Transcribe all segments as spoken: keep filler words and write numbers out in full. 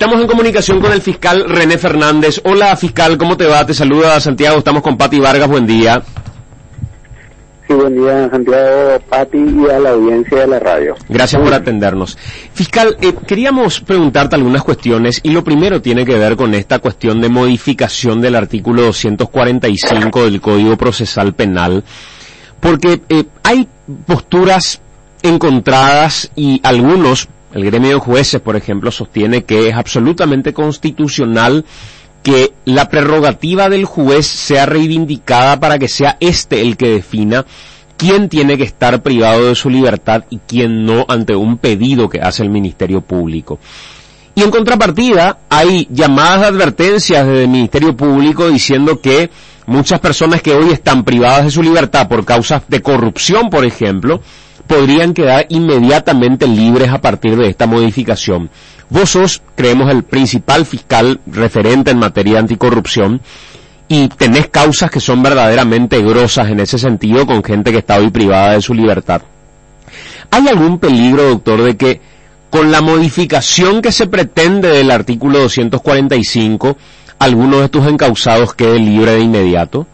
Estamos en comunicación con el fiscal René Fernández. Hola, fiscal, ¿cómo te va? Te saluda Santiago, estamos con Pati Vargas, buen día. Sí, buen día, Santiago, Pati, y a la audiencia de la radio. Gracias por atendernos. Fiscal, eh, queríamos preguntarte algunas cuestiones, y lo primero tiene que ver con esta cuestión de modificación del artículo doscientos cuarenta y cinco del Código Procesal Penal, porque eh, hay posturas encontradas y algunos, el gremio de jueces, por ejemplo, sostiene que es absolutamente constitucional que la prerrogativa del juez sea reivindicada para que sea este el que defina quién tiene que estar privado de su libertad y quién no ante un pedido que hace el Ministerio Público. Y en contrapartida, hay llamadas de advertencias desde el Ministerio Público diciendo que muchas personas que hoy están privadas de su libertad por causas de corrupción, por ejemplo, podrían quedar inmediatamente libres a partir de esta modificación. Vos sos, creemos, el principal fiscal referente en materia de anticorrupción y tenés causas que son verdaderamente grosas en ese sentido con gente que está hoy privada de su libertad. ¿Hay algún peligro, doctor, de que con la modificación que se pretende del artículo doscientos cuarenta y cinco, alguno de estos encausados quede libre de inmediato?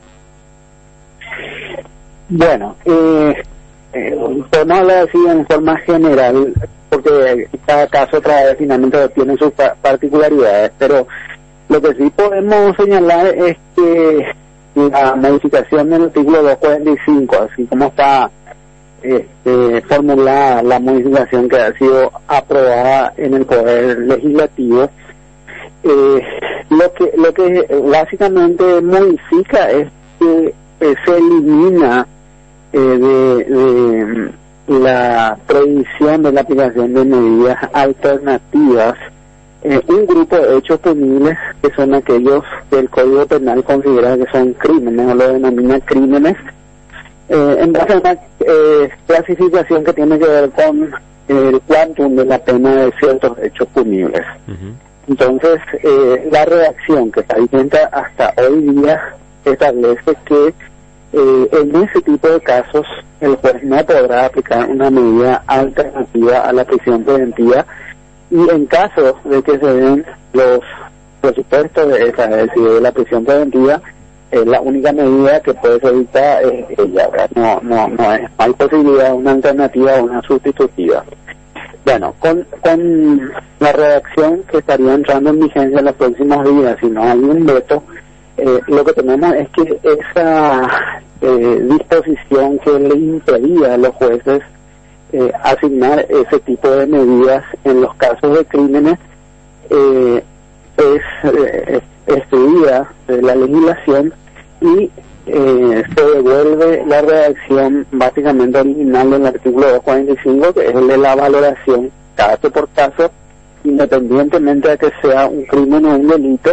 Bueno, eh... Eh, podemos hablar así en forma general, porque cada caso trae finalmente tiene sus pa- particularidades, pero lo que sí podemos señalar es que la modificación del artículo doscientos cuarenta y cinco, así como está este, formulada la modificación que ha sido aprobada en el Poder Legislativo, eh, lo que lo que básicamente modifica es que eh, se elimina Eh, de, de la prohibición de la aplicación de medidas alternativas, eh, un grupo de hechos punibles que son aquellos que el Código Penal considera que son crímenes o lo denomina crímenes, eh, en base a una eh, clasificación que tiene que ver con eh, el quantum de la pena de ciertos hechos punibles. Uh-huh. Entonces, eh, la redacción que está vigente hasta hoy día establece que Eh, en ese tipo de casos el juez no podrá aplicar una medida alternativa a la prisión preventiva, y en caso de que se den los presupuestos de esa, es decir, de la prisión preventiva, eh, la única medida que puede ser dictada es ella, ¿verdad? No, no, no, es, no hay posibilidad de una alternativa o una sustitutiva. Bueno, con, con la redacción que estaría entrando en vigencia en los próximos días, si no hay un veto, Eh, lo que tenemos es que esa eh, disposición que le impedía a los jueces eh, asignar ese tipo de medidas en los casos de crímenes eh, es eh, estudiada de la legislación y eh, se devuelve la redacción básicamente original del artículo doscientos cuarenta y cinco, que es el de la valoración caso por caso, independientemente de que sea un crimen o un delito,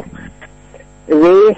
de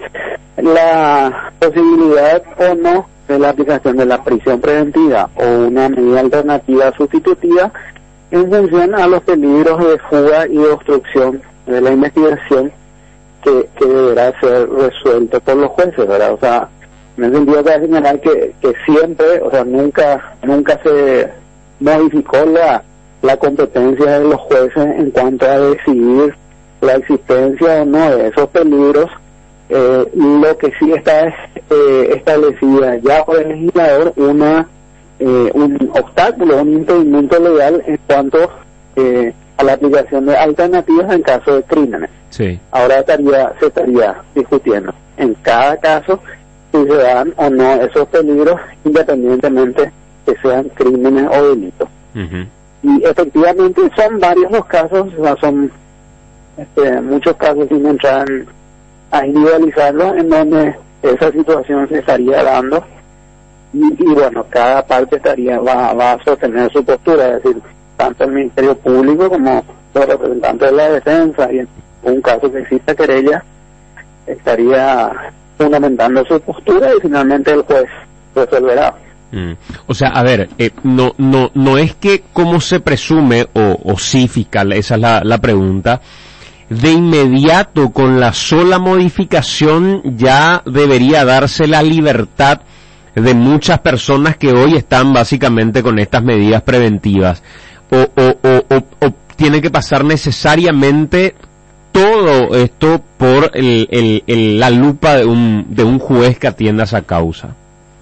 la posibilidad o no de la aplicación de la prisión preventiva o una medida alternativa sustitutiva en función a los peligros de fuga y de obstrucción de la investigación que, que deberá ser resuelto por los jueces, ¿verdad? O sea, en el sentido de señalar que, que siempre, o sea, nunca nunca se modificó la, la competencia de los jueces en cuanto a decidir la existencia o no de esos peligros. Eh, lo que sí está eh, establecida ya por el legislador una eh, un obstáculo, un impedimento legal en cuanto eh, a la aplicación de alternativas en caso de crímenes. Sí. Ahora estaría se estaría discutiendo en cada caso si se dan o no esos peligros, independientemente que sean crímenes o delitos. Uh-huh. Y efectivamente son varios los casos, o sea, son este, muchos casos sin entrar en a individualizarlo, en donde esa situación se estaría dando y, y bueno, cada parte estaría va, va a sostener su postura, es decir, tanto el Ministerio Público como los representantes de la defensa, y en un caso que exista querella estaría fundamentando su postura y finalmente el juez resolverá. Mm. O sea, a ver, eh, no no no es que como se presume o, o sí, fiscal, esa es la, la pregunta, de inmediato con la sola modificación ya debería darse la libertad de muchas personas que hoy están básicamente con estas medidas preventivas, o, o, o, o, o tiene que pasar necesariamente todo esto por el, el, el, la lupa de un, de un juez que atienda esa causa.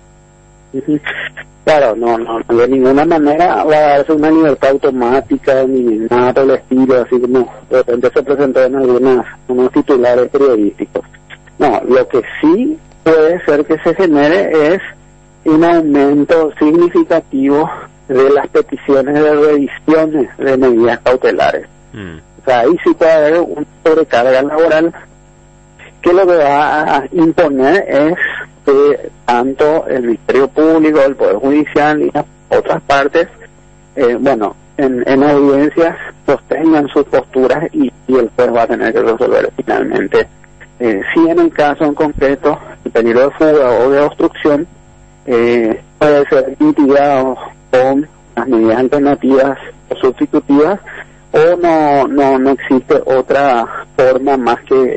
Claro, no, no, de ninguna manera va a darse una libertad automática ni nada por el estilo, así como de repente se presentó en algunas, unos titulares periodísticos. No, lo que sí puede ser que se genere es un aumento significativo de las peticiones de revisiones de medidas cautelares. Mm. O sea, ahí sí puede haber una sobrecarga laboral que lo que va a imponer es que tanto el Ministerio Público, el Poder Judicial y las otras partes, eh, bueno, en, en audiencias sostengan sus posturas y, y el juez va a tener que resolver finalmente eh, si en el caso en concreto el peligro de fuga o de obstrucción eh, puede ser mitigado con las medidas alternativas o sustitutivas, o no no no existe otra forma más que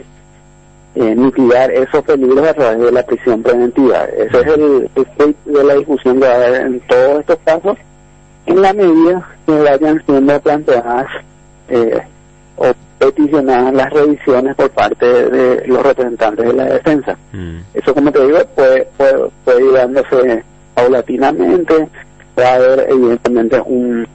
eh, mitigar esos peligros a través de la prisión preventiva. Ese es el state de la discusión que va a haber en todos estos casos, en la medida que vayan siendo planteadas eh, o peticionadas las revisiones por parte de los representantes de la defensa. Mm. Eso, como te digo, puede, puede, puede ir dándose paulatinamente. Va a haber evidentemente un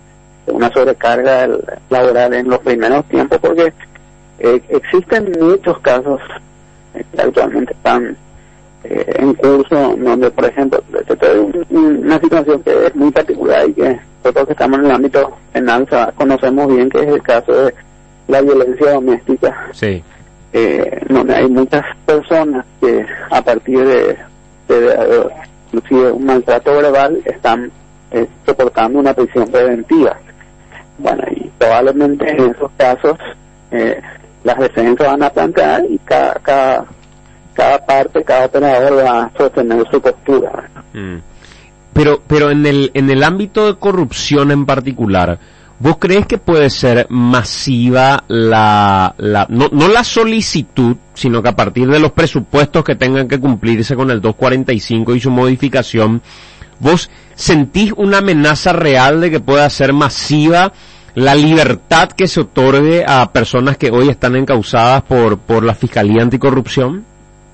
una sobrecarga laboral en los primeros tiempos, porque eh, existen muchos casos eh, que actualmente están eh, en curso, donde, por ejemplo, te doy un, una situación que es muy particular y que nosotros que estamos en el ámbito penal conocemos bien, que es el caso de la violencia doméstica, sí. eh, donde hay muchas personas que a partir de, de, de inclusive un maltrato verbal están eh, soportando una prisión preventiva. Bueno, y probablemente en esos casos eh, las defensas van a plantear y cada, cada cada parte, cada operador va a sostener su postura. Mm. Pero pero en el en el ámbito de corrupción en particular, ¿vos crees que puede ser masiva la la no no la solicitud, sino que a partir de los presupuestos que tengan que cumplirse con el doscientos cuarenta y cinco y su modificación, vos sentís una amenaza real de que pueda ser masiva la libertad que se otorgue a personas que hoy están encausadas por por la Fiscalía Anticorrupción?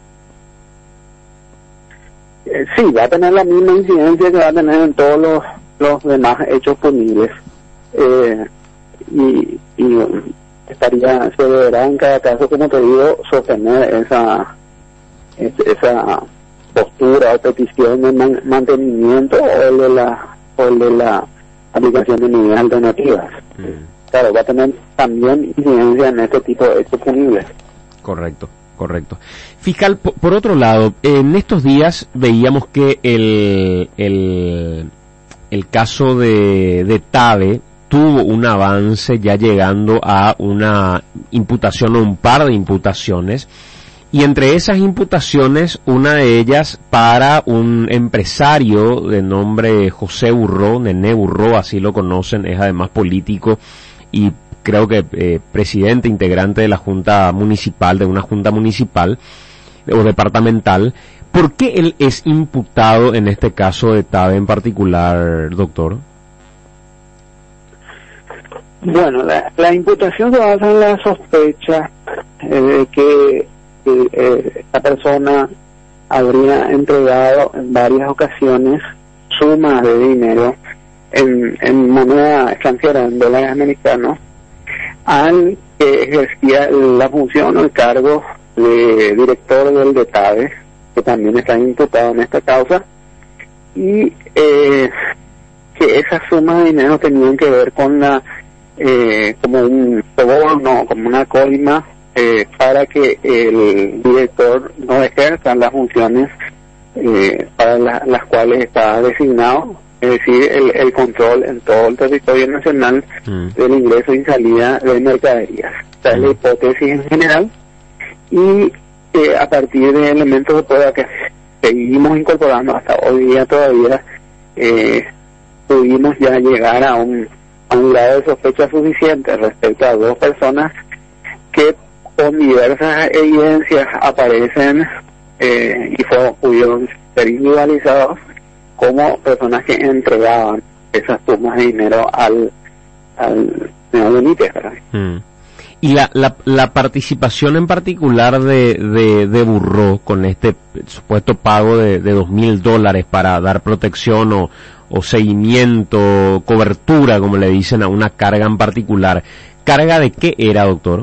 Eh, sí, va a tener la misma incidencia que va a tener en todos los, los demás hechos punibles. Eh, y, y estaría, se deberá en cada caso, como te digo, sostener esa esa postura o petición de man, mantenimiento o el de la o el de la aplicación de medidas alternativas. Mm. Claro, va a tener también incidencia en este tipo de hechos punibles. Correcto, correcto. Fiscal, por, por otro lado, en estos días veíamos que el el el caso de de Tabe tuvo un avance, ya llegando a una imputación o un par de imputaciones. Y entre esas imputaciones, una de ellas para un empresario de nombre José Burró, Nené Burró, así lo conocen, es además político y creo que eh, presidente integrante de la Junta Municipal, de una Junta Municipal o departamental. ¿Por qué él es imputado en este caso de Tabe en particular, doctor? Bueno, la, la imputación se basa en la sospecha eh, de que Eh, esta persona habría entregado en varias ocasiones sumas de dinero en, en moneda extranjera, en dólares americanos, al que ejercía la función o el cargo de director del D E T A B E, que también está imputado en esta causa, y eh, que esas sumas de dinero tenían que ver con la eh, como un soborno, como una coima, Eh, para que el director no ejerza las funciones eh, para la, las cuales está designado, es decir, el, el control en todo el territorio nacional mm. del ingreso y salida de mercaderías. Esta mm. es la hipótesis en general, y eh, a partir de elementos de prueba que seguimos incorporando hasta hoy día todavía, eh, pudimos ya llegar a un, a un grado de sospecha suficiente respecto a dos personas que con diversas evidencias aparecen eh, y fueron, pudieron ser individualizados como personas que entregaban esas sumas de dinero al al señor Benítez, ¿verdad? Mm. Y la, la, la participación en particular de, de, de Burró con este supuesto pago de, de dos mil dólares para dar protección o, o seguimiento, cobertura, como le dicen, a una carga en particular. ¿Carga de qué era, doctor?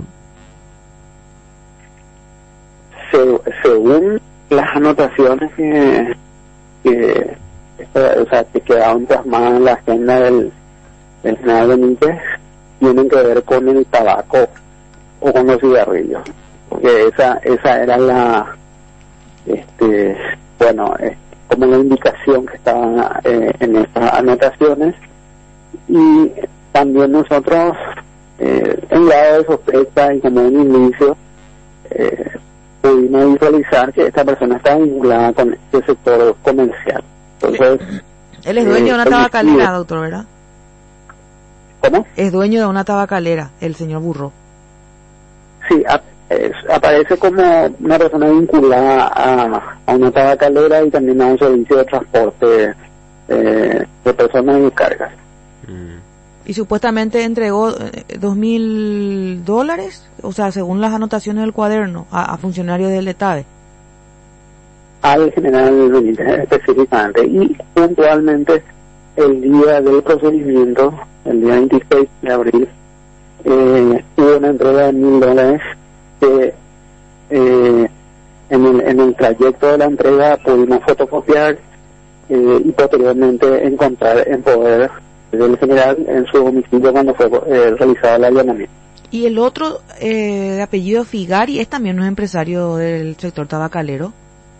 Se, según las anotaciones que, que, o sea, que quedaron plasmadas en la agenda del, del general Benítez, tienen que ver con el tabaco o con los cigarrillos, porque esa esa era la este bueno es como la indicación que estaba eh, en estas anotaciones. Y también nosotros eh, en grado de sospecha y como un inicio eh, pudimos visualizar que esta persona está vinculada con este sector comercial. Entonces él es dueño eh, de una tabacalera, doctor, ¿verdad? ¿Cómo? Es dueño de una tabacalera, el señor Burró. Sí, ap es, aparece como una persona vinculada a, a una tabacalera y también a un servicio de transporte eh, de personas y cargas. Mm. Y supuestamente entregó eh, dos mil dólares, o sea, según las anotaciones del cuaderno, a, a funcionarios del ETADE. Al general Benítez específicamente, y puntualmente el día del procedimiento, el día veintiséis de abril, eh, hubo una entrega de mil dólares que eh, en, el, en el trayecto de la entrega pudimos fotocopiar eh, y posteriormente encontrar en poder del general en su domicilio cuando fue eh, realizado el allanamiento. Y el otro, eh, de apellido Figari, es también un empresario del sector tabacalero.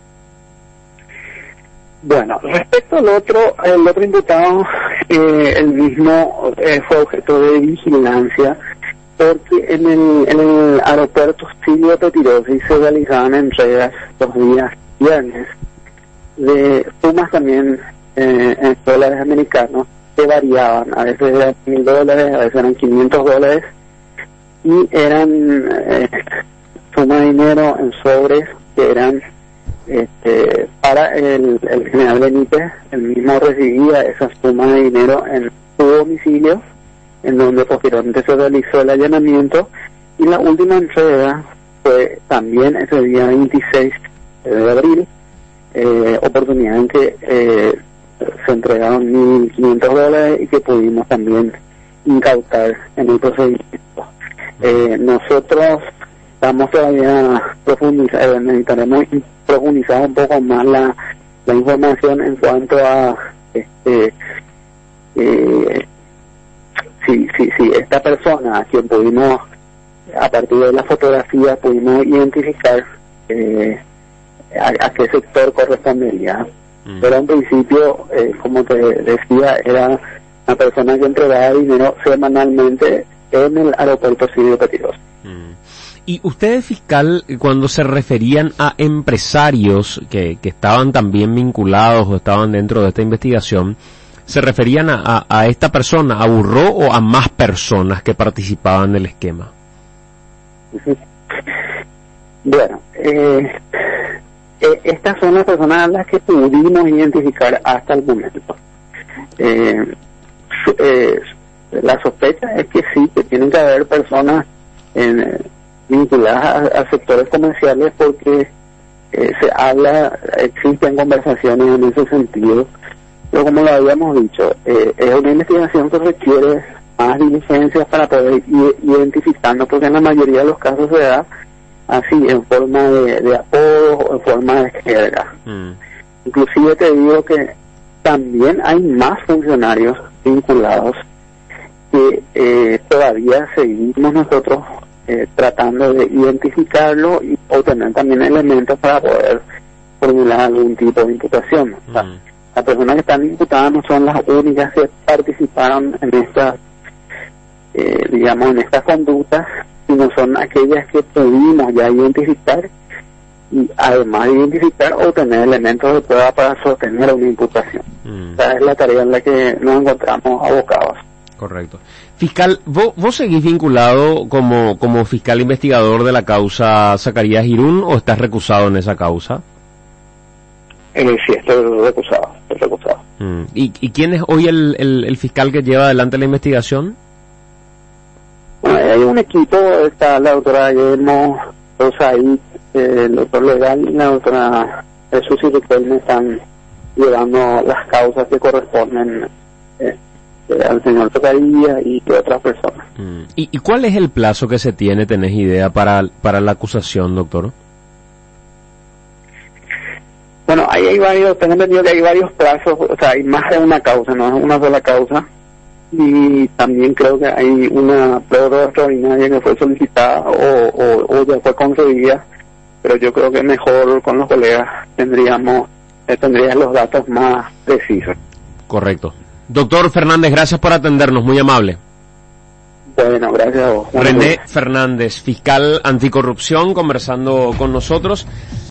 Bueno, respecto al otro, el otro imputado, eh, el mismo eh, fue objeto de vigilancia, porque en el, en el aeropuerto Silvio Petirosi se realizaban entregas los días viernes de sumas también eh, en dólares americanos que variaban, a veces eran mil dólares, a veces eran quinientos dólares, y eran eh, sumas de dinero en sobres que eran Este, para el, el general Benítez. El mismo recibía esa suma de dinero en su domicilio, en donde posteriormente se realizó el allanamiento, y la última entrega fue también ese día veintiséis de abril, eh, oportunidad en que eh, se entregaron mil quinientos dólares y que pudimos también incautar en el procedimiento. Eh, nosotros estamos todavía profundizando, necesitaremos profundizar un poco más la, la información en cuanto a este eh, si, si, si esta persona a quien pudimos, a partir de la fotografía, pudimos identificar eh, a, a qué sector correspondería. Mm. Pero en principio, eh, como te decía, era una persona que entregaba dinero semanalmente en el aeropuerto Silvio Petirosi. Mm. Y ustedes, fiscal, cuando se referían a empresarios que, que estaban también vinculados o estaban dentro de esta investigación, ¿se referían a, a, a esta persona, a Burró, o a más personas que participaban del esquema? Bueno, eh, eh, estas son las personas a las que pudimos identificar hasta el momento. Eh, eh, la sospecha es que sí, que tienen que haber personas en... vinculadas a, a sectores comerciales, porque eh, se habla, existen conversaciones en ese sentido, pero como lo habíamos dicho, eh, es una investigación que requiere más diligencias para poder ir identificando, porque en la mayoría de los casos se da así, en forma de, de apodos o en forma de jerga. Mm. Inclusive te digo que también hay más funcionarios vinculados que eh, todavía seguimos nosotros Eh, tratando de identificarlo y obtener también elementos para poder formular algún tipo de imputación. O sea, mm. las personas que están imputadas no son las únicas que participaron en estas, eh, digamos, en estas conductas, sino son aquellas que pudimos ya identificar, y además de identificar, obtener elementos de prueba para sostener una imputación. Mm. Esa es la tarea en la que nos encontramos abocados. Correcto. Fiscal, ¿vos, vos seguís vinculado como, como fiscal investigador de la causa Zacarías Irún o estás recusado en esa causa? Eh, sí, estoy recusado, estoy recusado. Mm. ¿Y, ¿Y quién es hoy el, el, el fiscal que lleva adelante la investigación? Bueno, hay un equipo, está la doctora Guillermo Rosaí, eh, el doctor legal y la doctora Susi Riquelme están llevando las causas que corresponden eh, eh, al señor Tocadilla y de otras personas. Mm. ¿Y, ¿Y cuál es el plazo que se tiene, tenés idea, para, para la acusación, doctor? Bueno, ahí hay varios, tengo entendido que hay varios plazos, o sea, hay más de una causa, no es una sola causa. Y también creo que hay una prórroga extraordinaria que fue solicitada o, o, o ya fue concedida, pero yo creo que mejor con los colegas tendríamos eh, tendrían los datos más precisos. Correcto. Doctor Fernández, gracias por atendernos, muy amable. Bueno, gracias a vos. René Fernández, fiscal anticorrupción, conversando con nosotros.